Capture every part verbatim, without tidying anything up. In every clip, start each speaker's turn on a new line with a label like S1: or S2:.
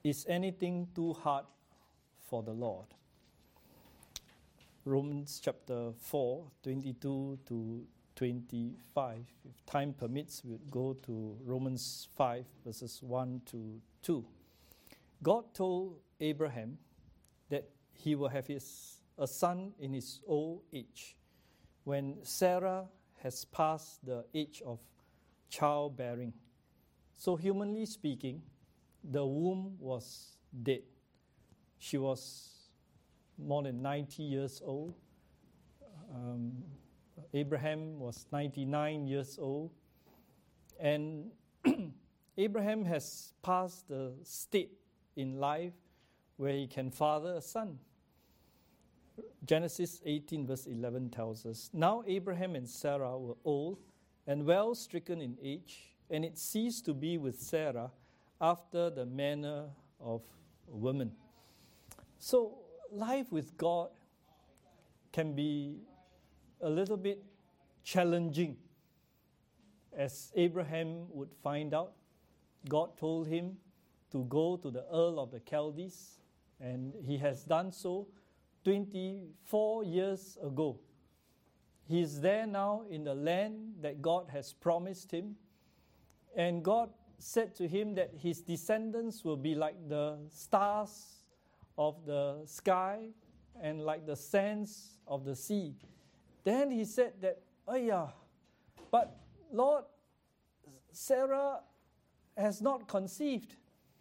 S1: Is anything too hard for the Lord? Romans chapter four, twenty-two to twenty-five. If time permits, we'll go to Romans five, verses one to two. God told Abraham that he will have his, a son in his old age, when Sarah has passed the age of childbearing. So humanly speaking, the womb was dead. She was more than ninety years old. Um, Abraham was ninety-nine years old. And Abraham has passed the state in life where he can father a son. Genesis eighteen verse eleven tells us, Now Abraham and Sarah were old and well stricken in age, and it ceased to be with Sarah after the manner of women. So life with God can be a little bit challenging. As Abraham would find out, God told him to go to the Ur of the Chaldees, and he has done so twenty-four years ago. He is there now in the land that God has promised him, and God said to him that his descendants will be like the stars of the sky and like the sands of the sea. Then he said that, oh yeah, but Lord, Sarah has not conceived.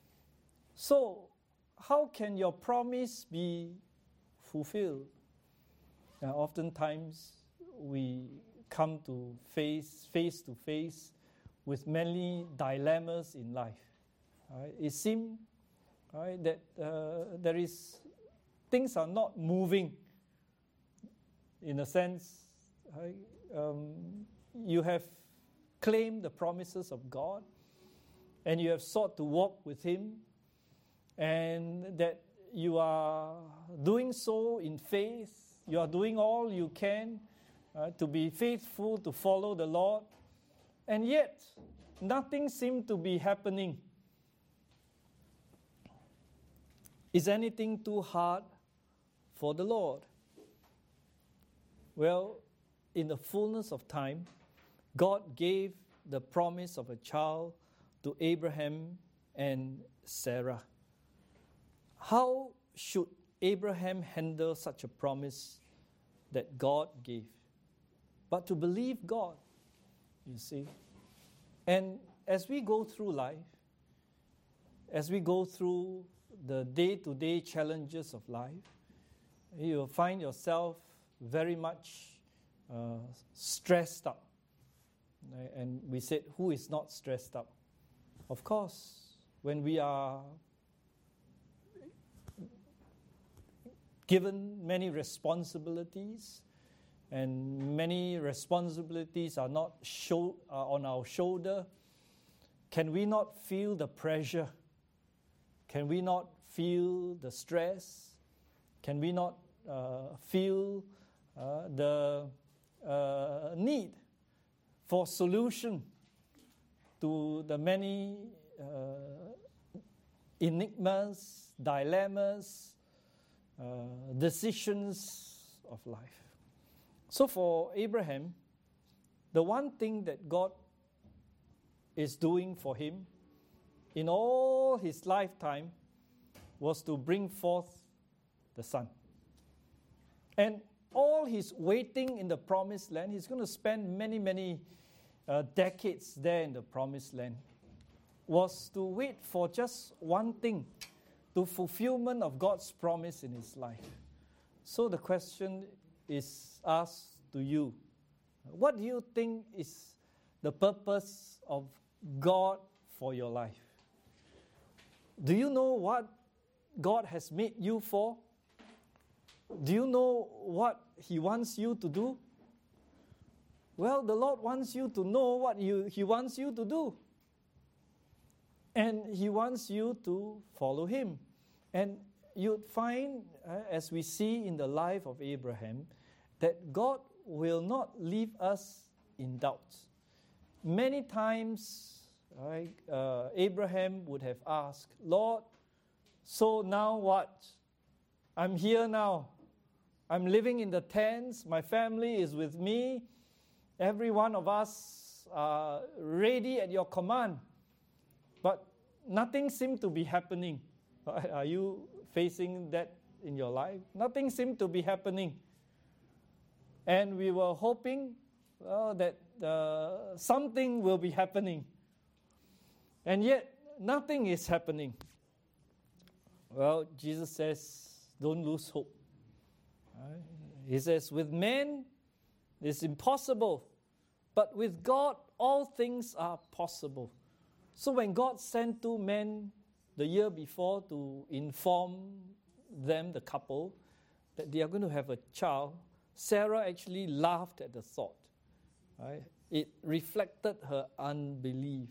S1: So how can your promise be fulfilled? Now, oftentimes we come to face face to face with many dilemmas in life. Right? It seems right, that uh, there is things are not moving. In a sense, right? um, you have claimed the promises of God, and you have sought to walk with Him, and that you are doing so in faith. You are doing all you can uh, to be faithful, to follow the Lord, and yet nothing seems to be happening. Is anything too hard for the Lord? Well, in the fullness of time, God gave the promise of a child to Abraham and Sarah. How should Abraham handle such a promise that God gave? But to believe God, you see. And as we go through life, as we go through the day-to-day challenges of life, you will find yourself very much uh, stressed up. Right? And we said, who is not stressed up? Of course, when we are given many responsibilities, and many responsibilities are not show, uh, on our shoulder, can we not feel the pressure? Can we not feel the stress? Can we not uh, feel uh, the uh, need for solution to the many uh, enigmas, dilemmas, uh, decisions of life? So for Abraham, the one thing that God is doing for him in all his lifetime was to bring forth the son. And all his waiting in the promised land, he's going to spend many, many uh, decades there in the promised land, was to wait for just one thing, the fulfillment of God's promise in his life. So the question is asked to you. What do you think is the purpose of God for your life? Do you know what God has made you for? Do you know what He wants you to do? Well, the Lord wants you to know what you, He wants you to do. And He wants you to follow Him. And you'd find, uh, as we see in the life of Abraham, that God will not leave us in doubt. Many times, right, uh, Abraham would have asked, Lord, So now what? I'm here now. I'm living in the tents. My family is with me. Every one of us are ready at your command. But nothing seemed to be happening. Are you facing that in your life? Nothing seemed to be happening. And we were hoping well, that uh, something will be happening. And yet, nothing is happening. Well, Jesus says, don't lose hope. Right? He says, with men, it's impossible. But with God, all things are possible. So when God sent two men the year before to inform them, the couple, that they are going to have a child, Sarah actually laughed at the thought. Right? It reflected her unbelief.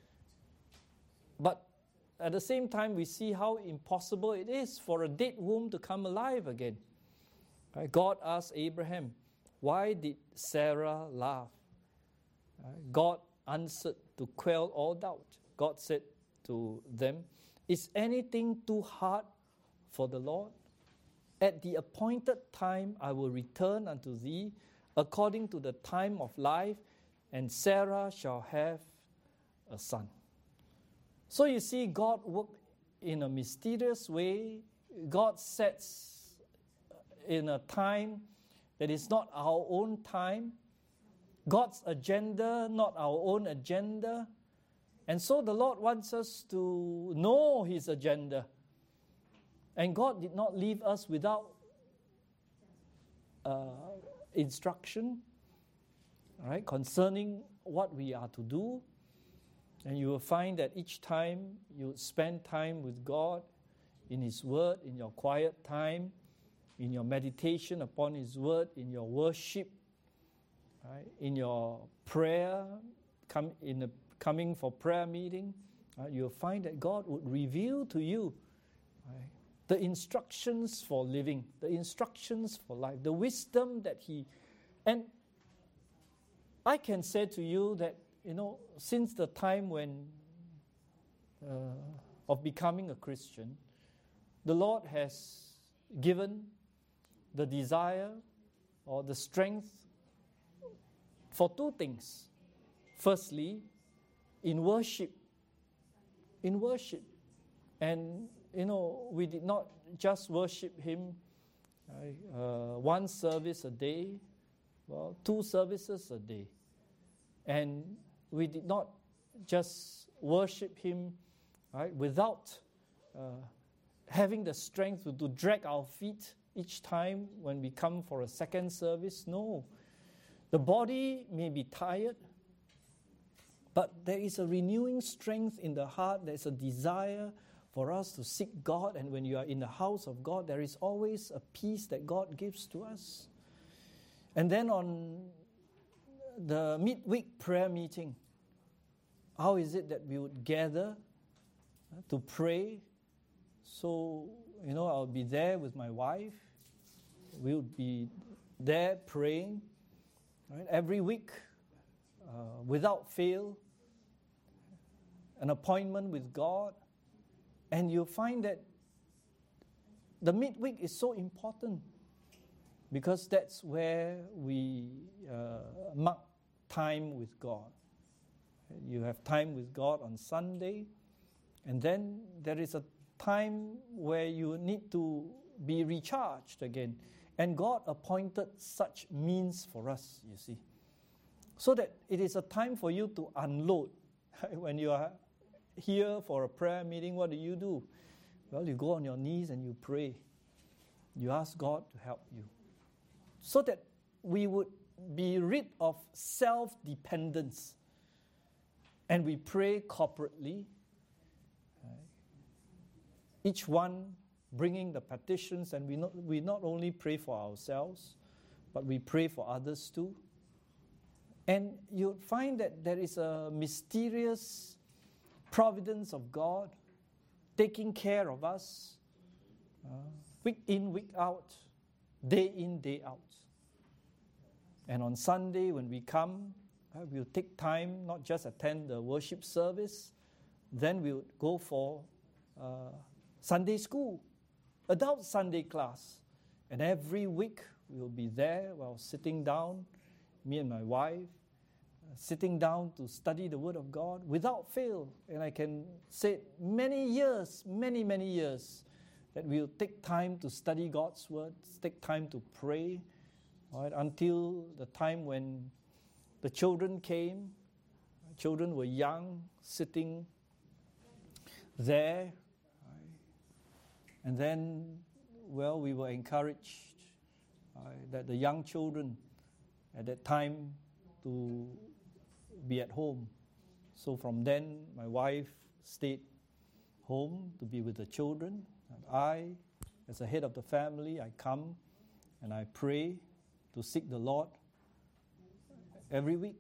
S1: But at the same time, we see how impossible it is for a dead womb to come alive again. Right? God asked Abraham, why did Sarah laugh? Right? God answered to quell all doubt. God said to them, is anything too hard for the Lord? At the appointed time I will return unto thee according to the time of life, and Sarah shall have a son. So you see, God worked in a mysterious way. God sets in a time that is not our own time. God's agenda, not our own agenda. And so the Lord wants us to know His agenda. And God did not leave us without uh, instruction, right, concerning what we are to do. And you will find that each time you spend time with God in His Word, in your quiet time, in your meditation upon His Word, in your worship, right, in your prayer, come in a, coming for prayer meeting, right, you'll find that God would reveal to you, right, the instructions for living, the instructions for life, the wisdom that He... And I can say to you that, you know, since the time when, uh, of becoming a Christian, the Lord has given the desire or the strength for two things. Firstly, in worship. In worship. And, you know, we did not just worship Him right, uh, one service a day, well, two services a day. And we did not just worship Him right, without uh, having the strength to, to drag our feet each time when we come for a second service. No. The body may be tired, but there is a renewing strength in the heart. There is a desire for us to seek God. And when you are in the house of God, there is always a peace that God gives to us. And then on the midweek prayer meeting, how is it that we would gather uh, to pray? So, you know, I'll be there with my wife. We would be there praying, right, every week, uh, without fail, an appointment with God. And you'll find that the midweek is so important because that's where we uh, mark time with God. You have time with God on Sunday, and then there is a time where you need to be recharged again. And God appointed such means for us, you see, so that it is a time for you to unload. When you are here for a prayer meeting, what do you do? Well, you go on your knees and you pray. You ask God to help you, so that we would be rid of self-dependence. And we pray corporately, right? Each one bringing the petitions, and we not, we not only pray for ourselves, but we pray for others too. And you'll find that there is a mysterious providence of God taking care of us, uh, week in, week out, day in, day out. And on Sunday when we come, uh, we'll take time, not just attend the worship service, then we'll go for uh, Sunday school, adult Sunday class. And every week we will be there while sitting down, me and my wife, uh, sitting down to study the Word of God without fail. And I can say many years, many, many years, that we'll take time to study God's Word, take time to pray, right, until the time when the children came. Children were young, sitting there. Right? And then, well, we were encouraged uh, that the young children at that time to be at home. So from then, my wife stayed home to be with the children. And I, as a head of the family, I come and I pray to seek the Lord every week.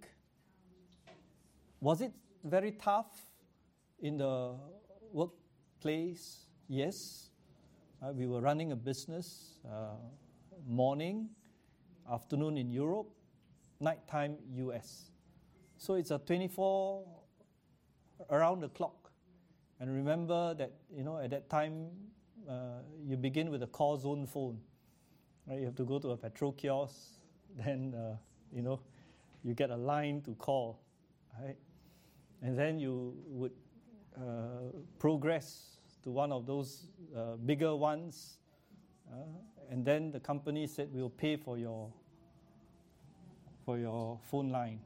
S1: Was it very tough in the workplace? Yes. Uh, we were running a business, uh, morning, afternoon in Europe, nighttime U S. So it's a twenty-four around the clock. And remember that, you know, at that time, uh, you begin with a call zone phone. Right? You have to go to a petrol kiosk, then, uh, you know, you get a line to call, right? And then you would uh, progress to one of those uh, bigger ones, uh, and then the company said, we'll pay for your for your phone line,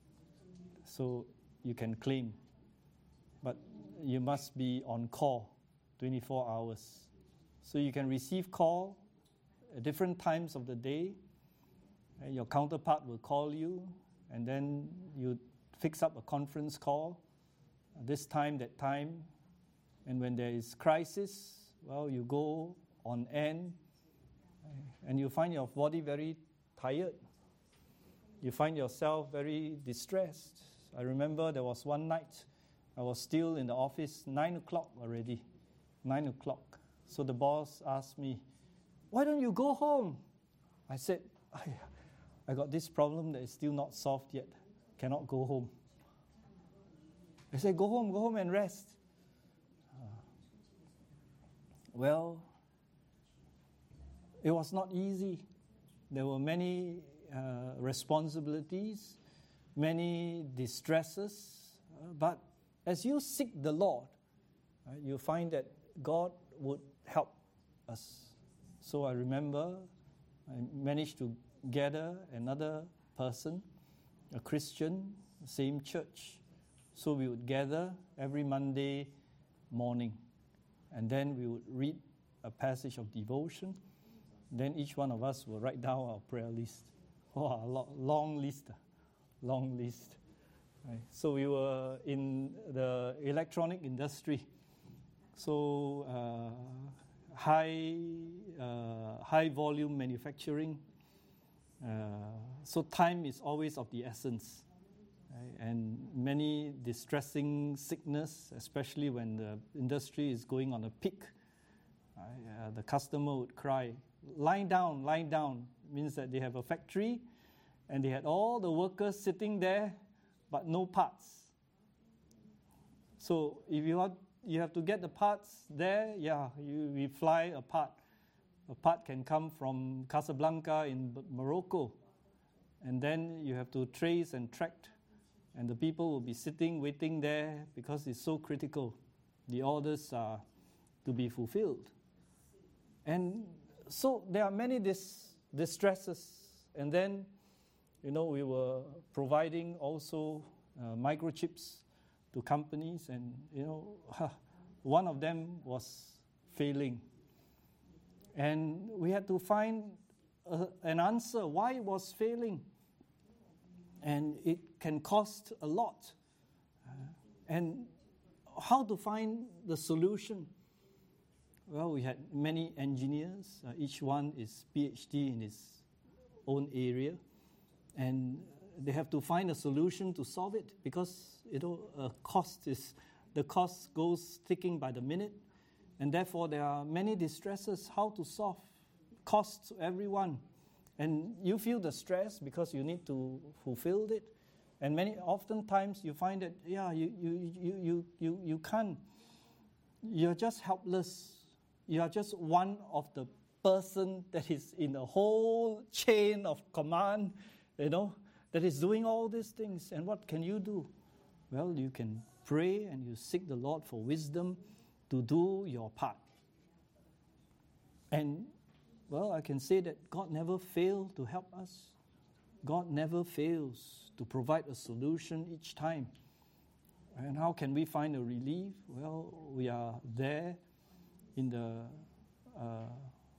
S1: so you can claim. But you must be on call twenty-four hours. So you can receive call at different times of the day, and your counterpart will call you, and then you fix up a conference call, this time, that time, and when there is crisis, well, you go on end, and you find your body very tired. You find yourself very distressed. I remember there was one night, I was still in the office, nine o'clock already, nine o'clock. So the boss asked me, why don't you go home? I said, I, I got this problem that is still not solved yet. Cannot go home. I said, go home, go home and rest. Uh, well, it was not easy. There were many uh, responsibilities, many distresses, uh, but as you seek the Lord, uh, you find that God would help us. So I remember I managed to gather another person, a Christian, same church. So we would gather every Monday morning, and then we would read a passage of devotion. Then each one of us will write down our prayer list. Oh, a lo- long list, long list. Right. So we were in the electronic industry. So uh, high, uh, high volume manufacturing. Uh, so time is always of the essence, right? And many distressing sickness, especially when the industry is going on a peak. Right? Uh, the customer would cry, "Line down, line down." Means that they have a factory, and they had all the workers sitting there, but no parts. So if you want, you have to get the parts there. Yeah, you, we fly a part. A part can come from Casablanca in Morocco, and then you have to trace and track, and the people will be sitting, waiting there because it's so critical. The orders are to be fulfilled. And so there are many dis- distresses. And then, you know, we were providing also uh, microchips to companies, and, you know, one of them was failing. And we had to find a, an answer why it was failing. And it can cost a lot. Uh, and how to find the solution? Well, we had many engineers. Uh, each one is PhD in his own area. And they have to find a solution to solve it, because, you know, uh, cost is, the cost goes ticking by the minute. And therefore, there are many distresses, how to solve, costs to everyone. And you feel the stress because you need to fulfill it. And many, oftentimes you find that, yeah, you, you, you, you, you, you can't, you're just helpless. You are just one of the person that is in the whole chain of command, you know, that is doing all these things. And what can you do? Well, you can pray and you seek the Lord for wisdom to do your part. And, well, I can say that God never failed to help us. God never fails to provide a solution each time. And how can we find a relief? Well, we are there in the uh,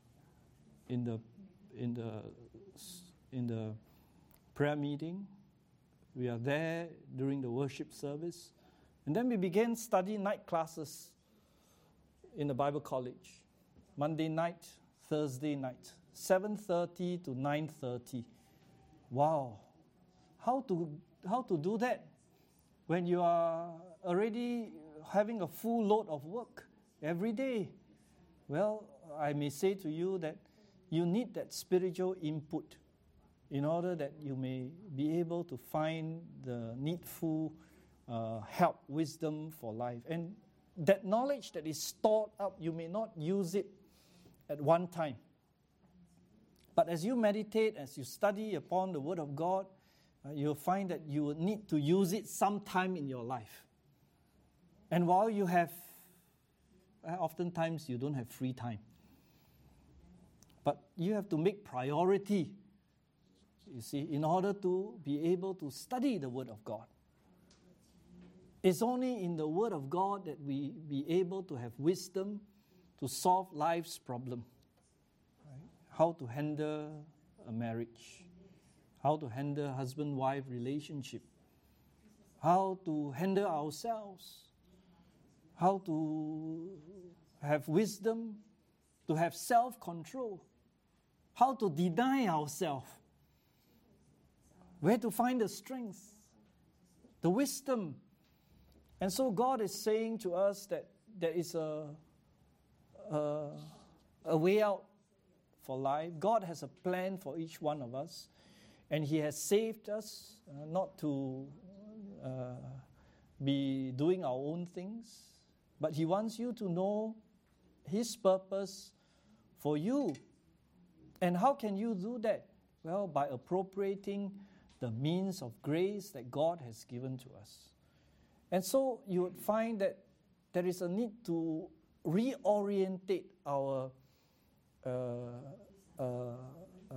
S1: in the in the in the prayer meeting. We are there during the worship service, and then we began study night classes in the Bible college. Monday night, Thursday night, seven thirty to nine thirty. Wow, how to how to do that when you are already having a full load of work every day? Well, I may say to you that you need that spiritual input in order that you may be able to find the needful uh, help, wisdom for life. And that knowledge that is stored up, you may not use it at one time. But as you meditate, as you study upon the Word of God, uh, you'll find that you will need to use it sometime in your life. And while you have, uh, oftentimes you don't have free time. But you have to make priority, you see, in order to be able to study the Word of God. It's only in the Word of God that we be able to have wisdom to solve life's problem. Right? How to handle a marriage, how to handle husband-wife relationship, how to handle ourselves, how to have wisdom, to have self-control, how to deny ourselves, where to find the strength, the wisdom. And so God is saying to us that there is a, a, a way out for life. God has a plan for each one of us, and He has saved us uh, not to uh, be doing our own things, but He wants you to know His purpose for you. And how can you do that? Well, by appropriating the means of grace that God has given to us. And so you would find that there is a need to reorientate our uh, uh, uh,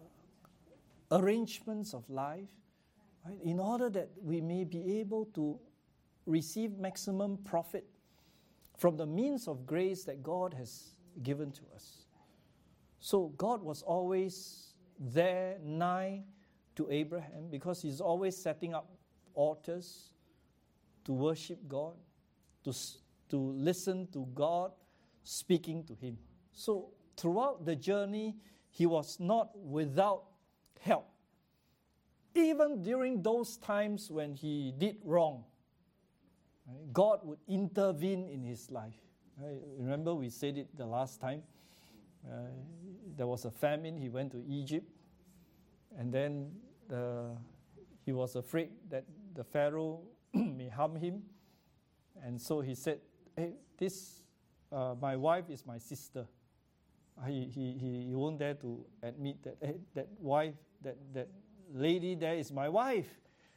S1: arrangements of life, right, in order that we may be able to receive maximum profit from the means of grace that God has given to us. So God was always there, nigh to Abraham, because He's always setting up altars to worship God, to, to listen to God speaking to him. So throughout the journey, he was not without help. Even during those times when he did wrong, right, God would intervene in his life. Right? Remember we said it the last time. Uh, there was a famine. He went to Egypt. And then the, he was afraid that the Pharaoh may harm him. And so he said, hey, this, uh, my wife is my sister. He, he, he, he won't dare to admit that, hey, that wife, that, that lady there is my wife.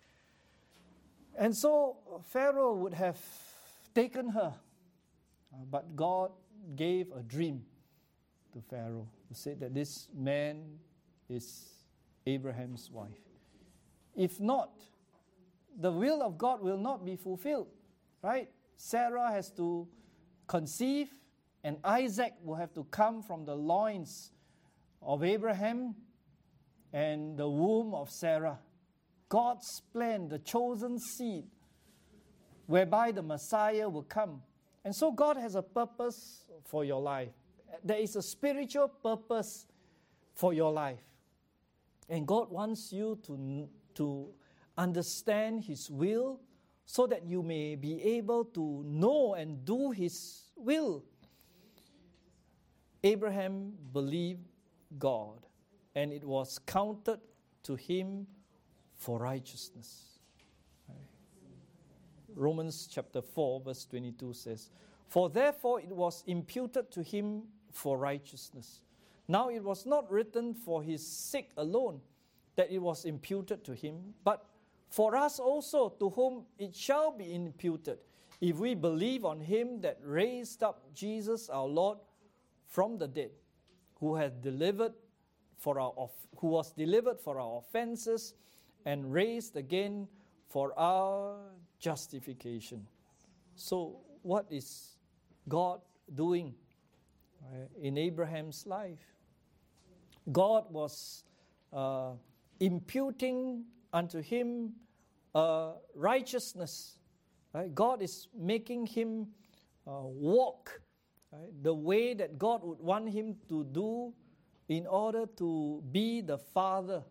S1: And so Pharaoh would have taken her. Uh, but God gave a dream to Pharaoh who said that this man is Abraham's wife. If not, the will of God will not be fulfilled, right? Sarah has to conceive, and Isaac will have to come from the loins of Abraham and the womb of Sarah. God's plan, the chosen seed, whereby the Messiah will come. And so God has a purpose for your life. There is a spiritual purpose for your life. And God wants you to, to understand His will so that you may be able to know and do His will. Abraham believed God, and it was counted to him for righteousness. Romans chapter four verse twenty-two says, For therefore it was imputed to him for righteousness. Now it was not written for his sake alone that it was imputed to him, but for us also, to whom it shall be imputed, if we believe on him that raised up Jesus our Lord from the dead, who had delivered for our off- who was delivered for our offenses and raised again for our justification. So what is God doing uh, in Abraham's life? God was uh, imputing unto him uh, righteousness. Right? God is making him uh, walk right, the way that God would want him to do in order to be the father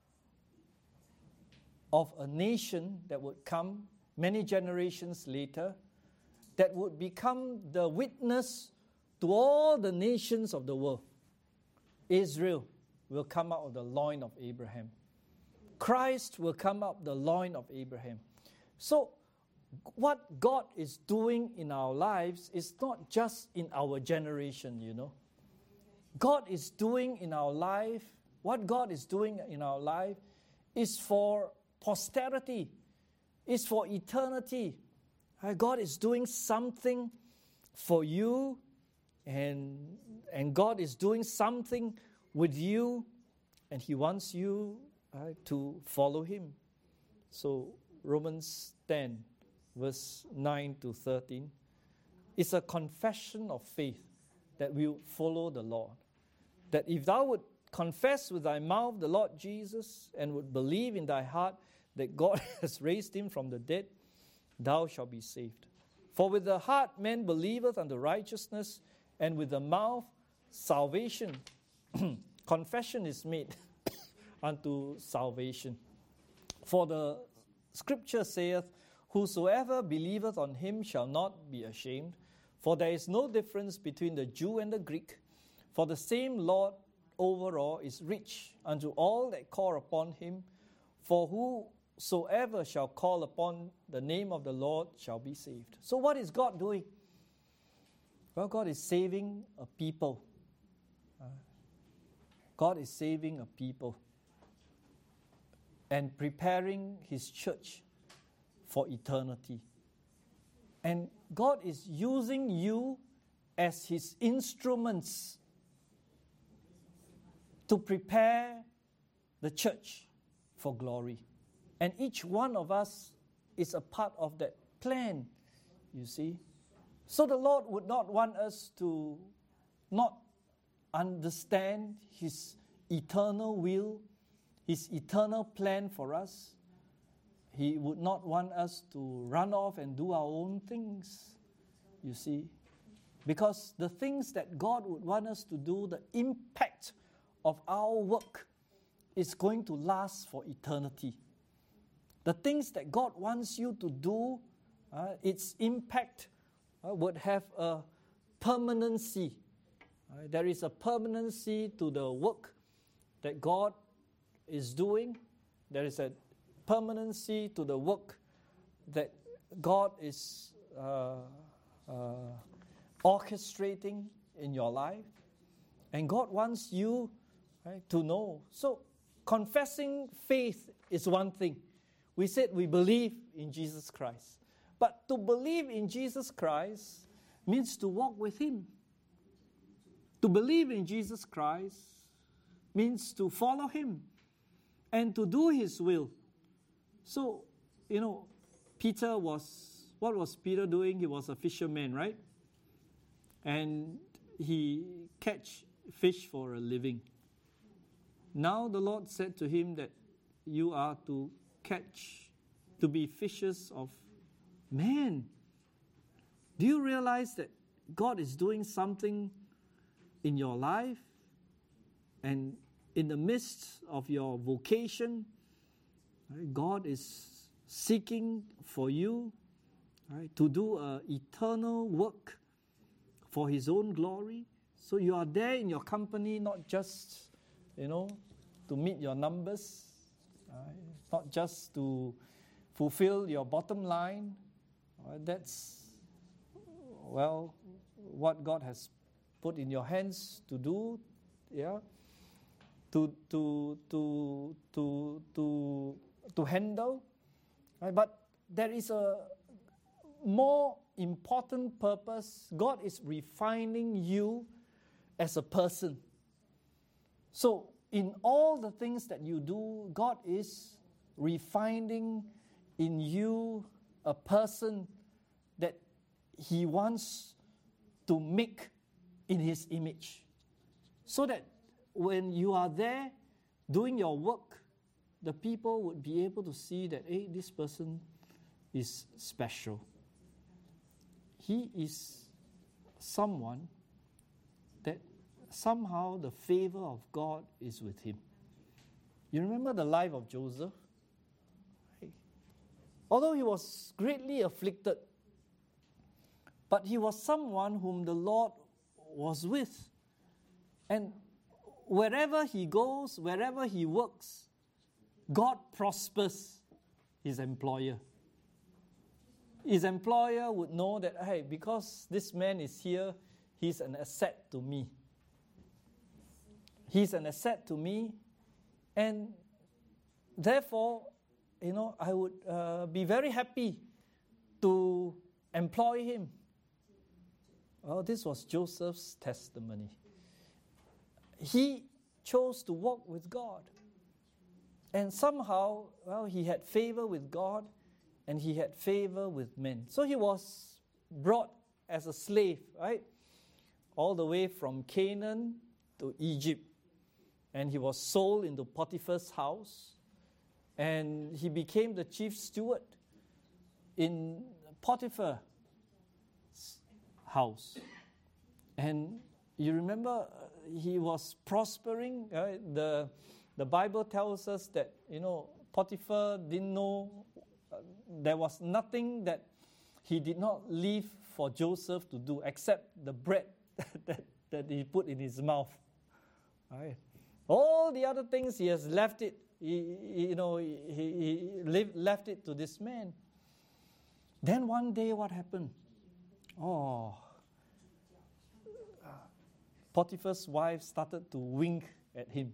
S1: of a nation that would come many generations later, that would become the witness to all the nations of the world. Israel will come out of the loin of Abraham. Christ will come out of the loin of Abraham. So, what God is doing in our lives is not just in our generation, you know. God is doing in our life, what God is doing in our life is for posterity, is for eternity. God is doing something for you, and, and God is doing something with you, and He wants you uh, to follow Him. So Romans ten, verse nine to thirteen, is a confession of faith that we will follow the Lord. That if thou would confess with thy mouth the Lord Jesus, and would believe in thy heart that God has raised him from the dead, thou shalt be saved. For with the heart man believeth unto righteousness, and with the mouth salvation. Confession is made unto salvation. For the scripture saith, whosoever believeth on him shall not be ashamed. For there is no difference between the Jew and the Greek. For the same Lord over all is rich unto all that call upon him. For whosoever shall call upon the name of the Lord shall be saved. So what is God doing? Well, God is saving a people. Uh, God is saving a people and preparing His church for eternity. And God is using you as His instruments to prepare the church for glory. And each one of us is a part of that plan, you see. So the Lord would not want us to not understand His eternal will, His eternal plan for us. He would not want us to run off and do our own things, you see. Because the things that God would want us to do, the impact of our work is going to last for eternity. The things that God wants you to do, uh, its impact uh, would have a permanency. Uh, there is a permanency to the work that God is doing. There is a permanency to the work that God is uh, uh, orchestrating in your life. And God wants you right, to know. So confessing faith is one thing. We said we believe in Jesus Christ. But to believe in Jesus Christ means to walk with Him. To believe in Jesus Christ means to follow Him and to do His will. So, you know, Peter was, what was Peter doing? He was a fisherman, right? And he catch fish for a living. Now the Lord said to him that you are to catch, to be fishers of men. Do you realize that God is doing something in your life and in the midst of your vocation? Right, God is seeking for you right, to do an eternal work for His own glory. So you are there in your company not just, you know, to meet your numbers, right, not just to fulfill your bottom line. Right, that's well, what God has put in your hands to do, yeah, to to to to to to handle. Right? But there is a more important purpose. God is refining you as a person. So in all the things that you do, God is refining in you a person that He wants to make in His image. So that when you are there doing your work, the people would be able to see that, hey, this person is special. He is someone that somehow the favor of God is with him. You remember the life of Joseph? Although he was greatly afflicted, but he was someone whom the Lord was with. And wherever he goes, wherever he works, God prospers his employer. His employer would know that, hey, because this man is here, he's an asset to me. He's an asset to me, and therefore, you know, I would uh, be very happy to employ him. Well, this was Joseph's testimony. He chose to walk with God. And somehow, well, he had favor with God and he had favor with men. So he was brought as a slave, right? All the way from Canaan to Egypt. And he was sold into Potiphar's house. And he became the chief steward in Potiphar's house. And you remember, he was prospering. Right? The The Bible tells us that, you know, Potiphar didn't know, uh, there was nothing that he did not leave for Joseph to do except the bread that, that he put in his mouth. Right? All the other things he has left it, he, he, you know, he, he left, left it to this man. Then one day what happened? Oh, Potiphar's wife started to wink at him.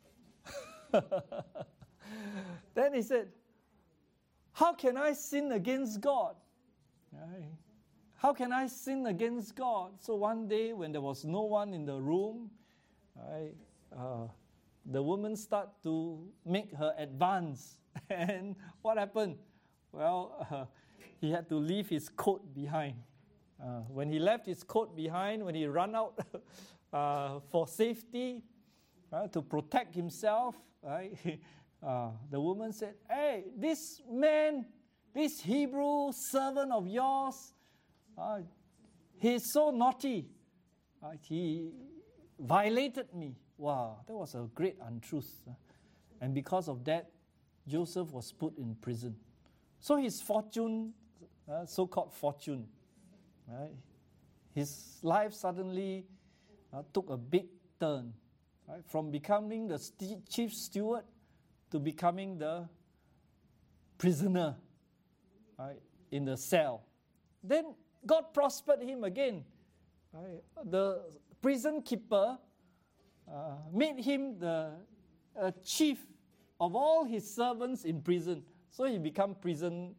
S1: Then he said, how can I sin against God? Right. How can I sin against God? So one day when there was no one in the room, right, uh, the woman started to make her advance. And what happened? Well, uh, he had to leave his coat behind. Uh, when he left his coat behind, when he ran out uh, for safety, uh, to protect himself, right? Uh, the woman said, hey, this man, this Hebrew servant of yours, uh, he's so naughty. Uh, he violated me. Wow, that was a great untruth. Uh, and because of that, Joseph was put in prison. So his fortune, uh, so-called fortune, right? His life suddenly uh, took a big turn. Right? From becoming the st- chief steward to becoming the prisoner, right, in the cell. Then God prospered him again. Right? The prison keeper uh, made him the uh, chief of all his servants in prison. So he became prison,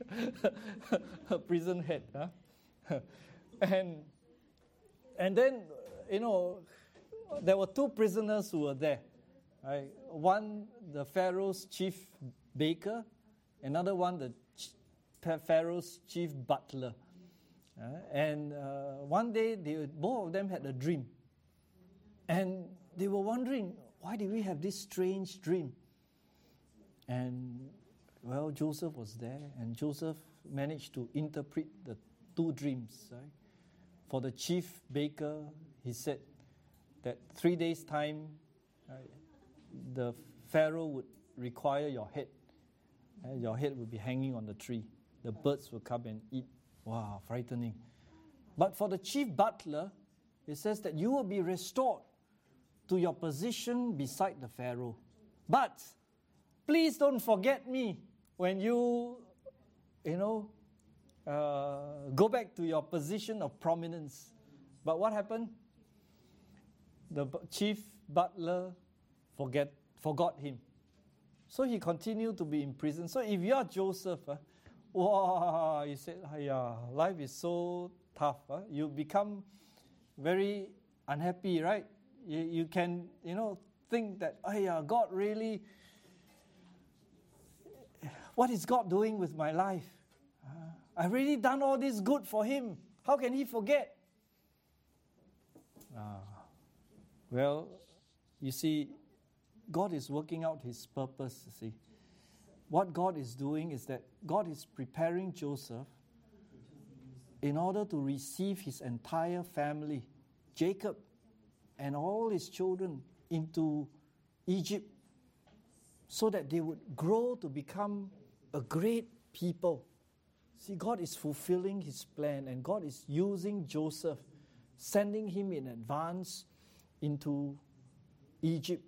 S1: prison head. Huh? and and then, you know, there were two prisoners who were there. Right? One, the Pharaoh's chief baker. Another one, the ch- Pharaoh's chief butler. Uh, and uh, one day, they, both of them had a dream. And they were wondering, why did we have this strange dream? And, well, Joseph was there. And Joseph managed to interpret the two dreams. Right? For the chief baker, he said, that three days' time, uh, the Pharaoh would require your head. Uh, your head would be hanging on the tree. The birds will come and eat. Wow, frightening. But for the chief butler, it says that you will be restored to your position beside the Pharaoh. But please don't forget me when you, you know, uh, go back to your position of prominence. But what happened? The b- chief butler forget, forgot him. So he continued to be in prison. So if you are Joseph, uh, wow, you said, yeah, life is so tough. Uh, you become very unhappy, right? You, you can, you know, think that, oh yeah, God really, what is God doing with my life? Uh, I've really done all this good for him. How can he forget? Ah, well, you see, God is working out his purpose, you see. What God is doing is that God is preparing Joseph in order to receive his entire family, Jacob and all his children, into Egypt, so that they would grow to become a great people. See, God is fulfilling his plan, and God is using Joseph, sending him in advance into Egypt.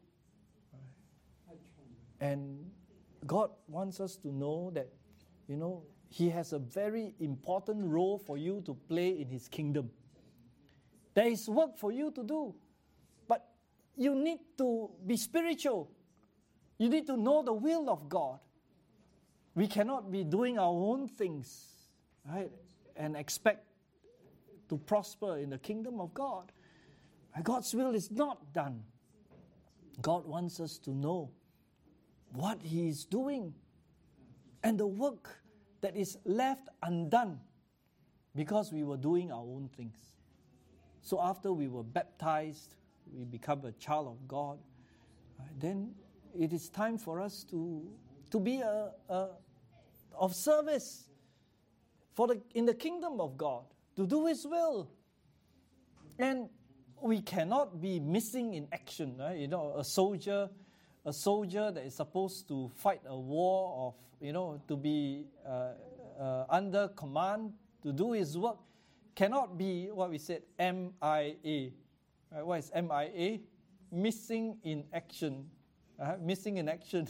S1: And God wants us to know that, you know, he has a very important role for you to play in his kingdom. There is work for you to do, but you need to be spiritual. You need to know the will of God. We cannot be doing our own things, right, and expect to prosper in the kingdom of God. God's will is not done. God wants us to know what he is doing and the work that is left undone because we were doing our own things. So after we were baptized, we become a child of God, uh, then it is time for us to, to be a, a, of service for the, in the kingdom of God, to do his will. And we cannot be missing in action. Right? You know, a soldier, a soldier that is supposed to fight a war of, you know, to be uh, uh, under command, to do his work, cannot be what we said, M I A. Right? What is M I A? Missing in action. Uh, missing in action.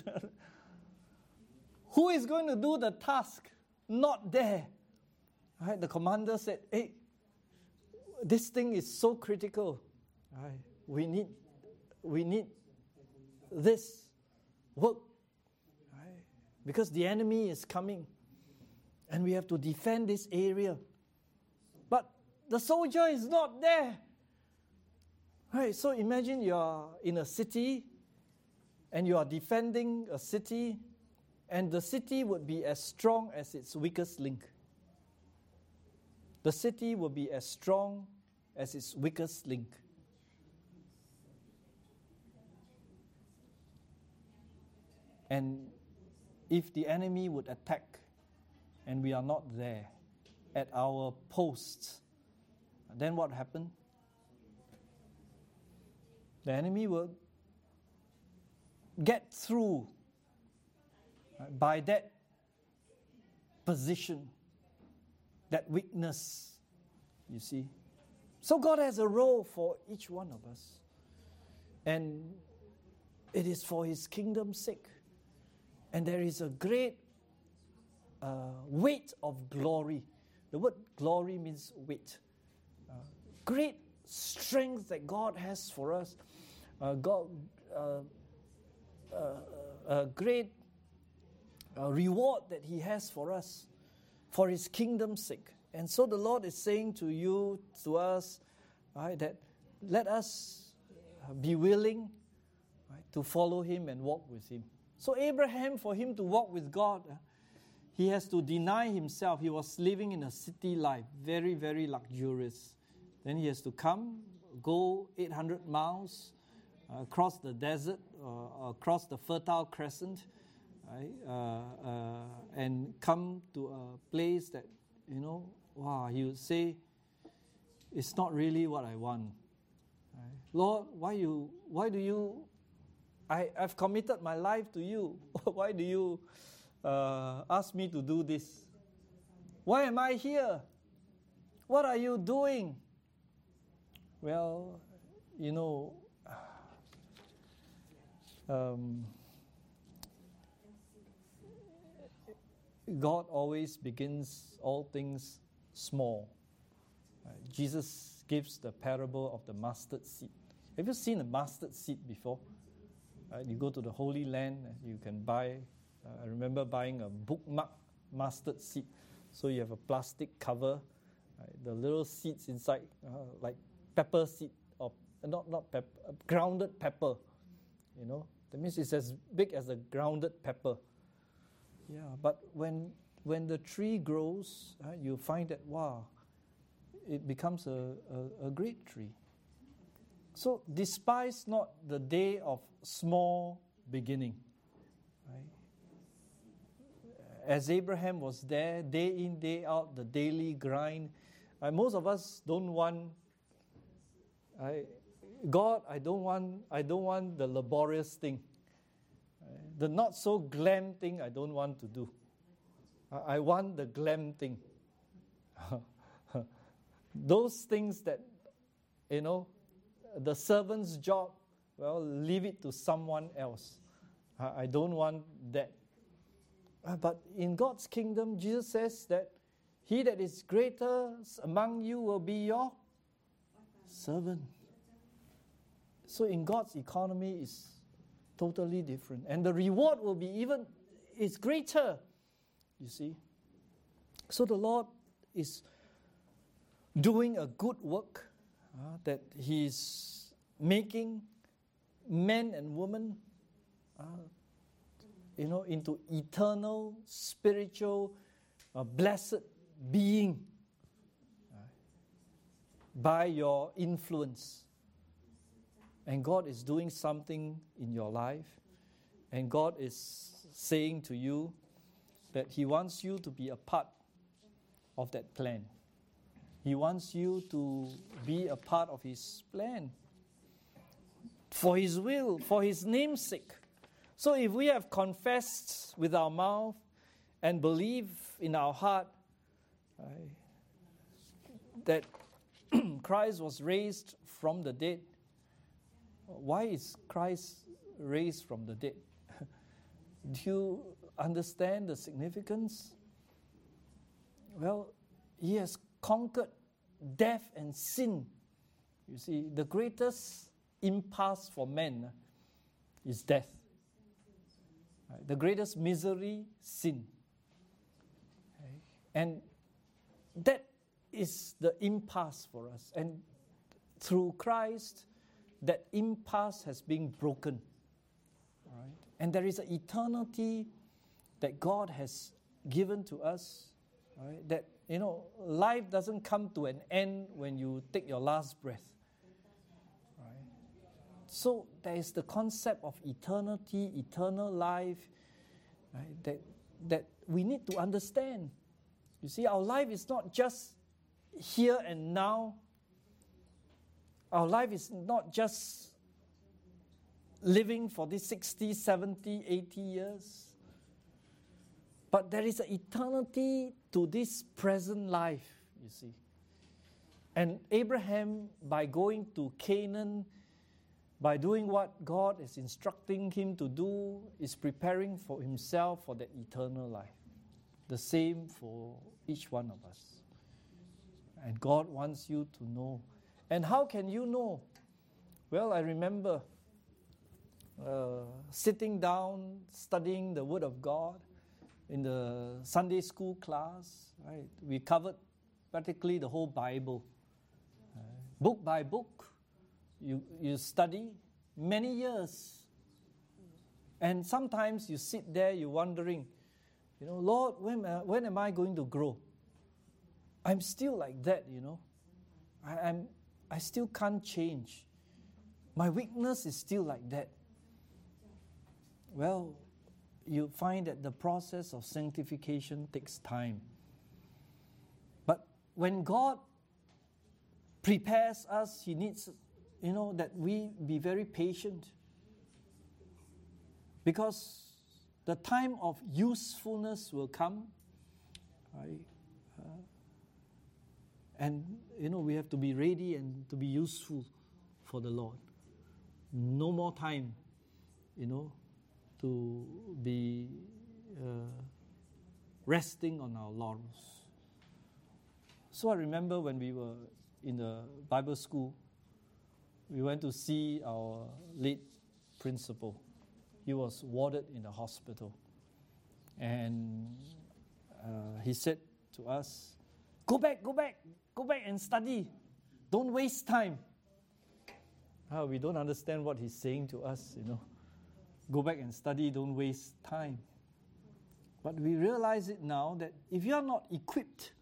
S1: Who is going to do the task? Not there. Right? The commander said, hey, this thing is so critical. Right? We need, we need this work. Right? Because the enemy is coming. And we have to defend this area. But the soldier is not there. Right? So imagine you are in a city and you are defending a city, and the city would be as strong as its weakest link. The city will be as strong as its weakest link. And if the enemy would attack and we are not there at our posts, then what happened? The enemy will get through right, by that position, that weakness, you see. So God has a role for each one of us. And it is for his kingdom's sake. And there is a great uh, weight of glory. The word glory means weight. Uh, great strength that God has for us. Uh, God, uh, uh, a great uh, reward that he has for us, for his kingdom's sake. And so the Lord is saying to you, to us, right, that let us be willing, right, to follow him and walk with him. So Abraham, for him to walk with God, uh, he has to deny himself. He was living in a city life, very, very luxurious. Then he has to come, go eight hundred miles, uh, across the desert, uh, across the Fertile Crescent, right, uh, uh, and come to a place that, you know, wow, he would say, it's not really what I want. Right? Lord, why you? Why do you? I, I've committed my life to you. Why do you uh, ask me to do this? Why am I here? What are you doing? Well, you know, um, God always begins all things small. Right? Jesus gives the parable of the mustard seed. Have you seen a mustard seed before? Right? You go to the Holy Land, you can buy, uh, I remember buying a bookmark mustard seed. So you have a plastic cover, right? The little seeds inside, uh, like pepper seed, or not, not pepper, uh, grounded pepper, you know. That means it's as big as a grounded pepper. Yeah, but when when the tree grows, uh, you find that, wow, it becomes a, a, a great tree. So despise not the day of small beginning. Right? As Abraham was there, day in, day out, the daily grind. Uh, most of us don't want, I, God, I don't want, I don't want the laborious thing. Uh, the not so glam thing I don't want to do. I, I want the glam thing. Those things that, you know, the servant's job, well, leave it to someone else. I, I don't want that. Uh, but in God's kingdom, Jesus says that he that is greater among you will be your servant. So in God's economy is totally different. And the reward will be even, is greater, you see. So the Lord is doing a good work uh, that He's making men and women uh, you know, into eternal, spiritual, uh, blessed being uh, by your influence. And God is doing something in your life. And God is saying to you that He wants you to be a part of that plan. He wants you to be a part of His plan. For His will, for His name's sake. So if we have confessed with our mouth and believe in our heart uh, that Christ was raised from the dead, why is Christ raised from the dead? Do you understand the significance? Well, He has conquered death and sin. You see, the greatest impasse for men is death. Right? The greatest misery, sin. Okay? And that is the impasse for us. And through Christ, that impasse has been broken. Right? And there is an eternity that God has given to us. Right? That, you know, life doesn't come to an end when you take your last breath. Right? So there is the concept of eternity, eternal life, right? that, that we need to understand. You see, our life is not just here and now. Our life is not just living for these sixty, seventy, eighty years. But there is an eternity to this present life, you see. And Abraham, by going to Canaan, by doing what God is instructing him to do, is preparing for himself for that eternal life. The same for each one of us. And God wants you to know. And how can you know? Well, I remember uh, sitting down, studying the Word of God in the Sunday school class. Right? We covered practically the whole Bible. Uh, book by book, you, you study many years. And sometimes you sit there, you're wondering, you know, Lord, when, uh, when am I going to grow? I'm still like that, you know. I, I'm, I still can't change. My weakness is still like that. Well, you find that the process of sanctification takes time. But when God prepares us, He needs, you know, that we be very patient. Because the time of usefulness will come, right? Uh, and, you know, we have to be ready and to be useful for the Lord. No more time, you know, to be uh, resting on our laurels. So I remember when we were in the Bible school, we went to see our late principal. He was warded in the hospital. And uh, he said to us, go back, go back, go back and study. Don't waste time. Uh, we don't understand what he's saying to us, you know. Go back and study, don't waste time. But we realize it now that if you're not equipped,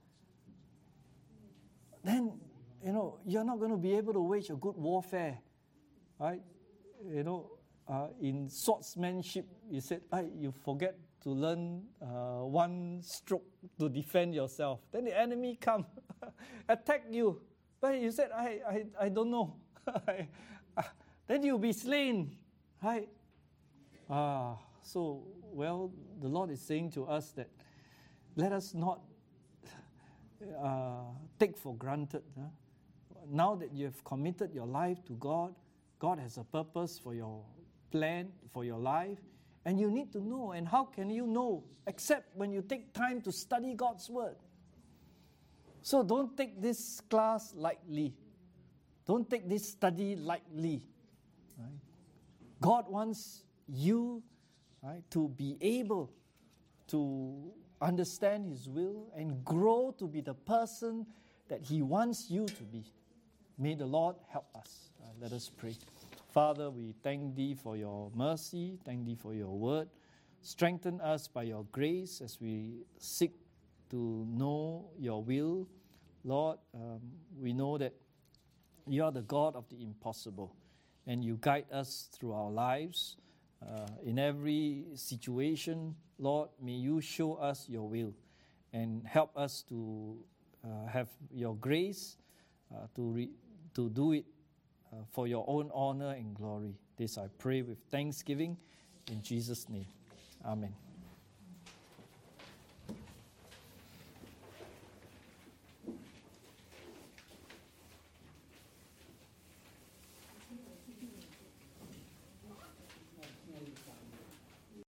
S1: then, you know, you're not going to be able to wage a good warfare, right? You know, uh, in swordsmanship, you said, hey, you forget to learn uh, one stroke to defend yourself. Then the enemy come, attack you. But you said, I, I, I don't know. Then you'll be slain, right? Ah, so, well, the Lord is saying to us that let us not uh, take for granted. Huh? Now that you have committed your life to God, God has a purpose for your plan, for your life, and you need to know. And how can you know except when you take time to study God's Word? So don't take this class lightly. Don't take this study lightly. Right? God wants you, right, to be able to understand His will and grow to be the person that He wants you to be. May the Lord help us. Uh, let us pray. Father, we thank Thee for Your mercy. Thank Thee for Your word. Strengthen us by Your grace as we seek to know Your will. Lord, um, we know that You are the God of the impossible, and You guide us through our lives. Uh, in every situation, Lord, may You show us Your will and help us to uh, have Your grace uh, to, re- to do it uh, for Your own honor and glory. This I pray with thanksgiving in Jesus' name. Amen.